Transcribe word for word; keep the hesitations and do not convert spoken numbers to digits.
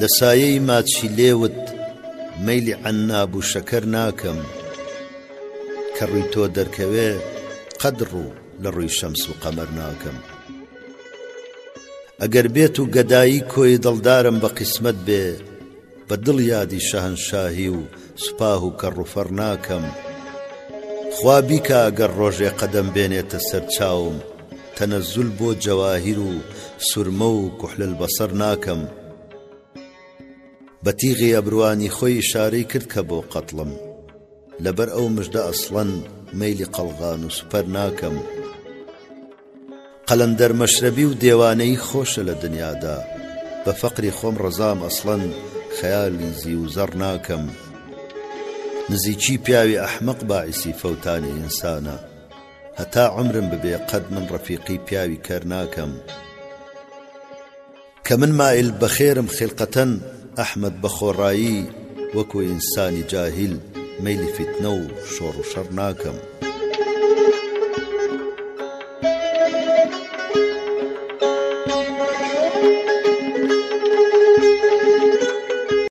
لسایەی ماچی لێوت مەیلی عناب و شەکەر ناکەم کە ڕووی تۆ دەرکەوێ قەدڕ و لە ڕووی شەمس و قەمەر ناکەم ئەگەر بێت و گەدایی کۆی دڵدارم بە قیسمەت بێ بە دڵ یادی شەهەنشاهی و سوپاه و کەڕوفەر ناکەم خوا بیکە ئەگەر ڕۆژێ قەدەم بێنێتە سەر چاوم تەنەزول بۆ جەواهیر و سورمە و کوحلل بەسەر ناکەم بە تیغی ئەبروانی خۆی ئیشارەی کرد کە بۆ قەتڵم لەبەر ئەو مژدە ئەسڵەن مەیلی قەڵغان و سوپەر ناکەم قەلەندەر مەشرەبی و دێوانەی خۆشە لە دنیادا بە فەقری خۆم ڕەزام ئەسڵەن خەیالی زی و زەڕ ناکەم نزیکی پیاوی ئەحمەق باعیسی فەوتانی ئینسانە هەتا عمرم ببێ قەد من ڕەفیقی پیاوی کەر ناکەم کە من مائل بەخێرم خلقەتەن ئەحمەد بە خۆڕایی وەکو ئینسانی جاهیل مەیلی فتنە و شۆڕ و شەڕ ناکەم